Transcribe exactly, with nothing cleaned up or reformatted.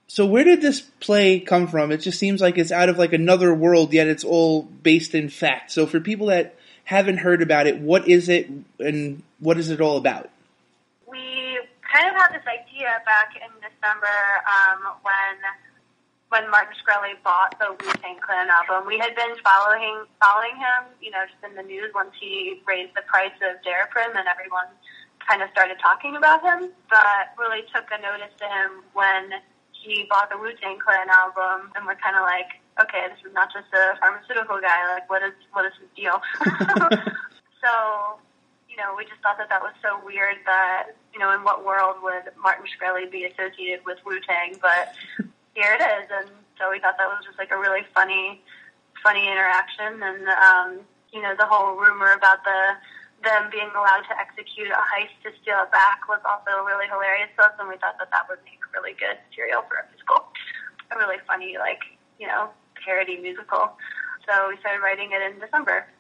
So where did this play come from? It just seems like it's out of like another world, yet it's all based in fact. So for people that haven't heard about it, what is it and what is it all about? We kind of had this idea back in December um, when when Martin Shkreli bought the Wu-Tang Clan album. We had been following following him, you know, just in the news once he raised the price of Daraprim, and everyone kind of started talking about him. But really took a notice to him when he bought the Wu-Tang Clan album, and we're kind of like, okay, this is not just a pharmaceutical guy. Like, what is what is his deal? So, you know, we just thought that that was so weird that, you know, in what world would Martin Shkreli be associated with Wu-Tang? But here it is, and so we thought that was just like a really funny, funny interaction, and um, you know, the whole rumor about the them being allowed to execute a heist to steal it back was also really hilarious to us, and we thought that that would make really good material for a musical. A really funny, like, you know, parody musical. So we started writing it in December.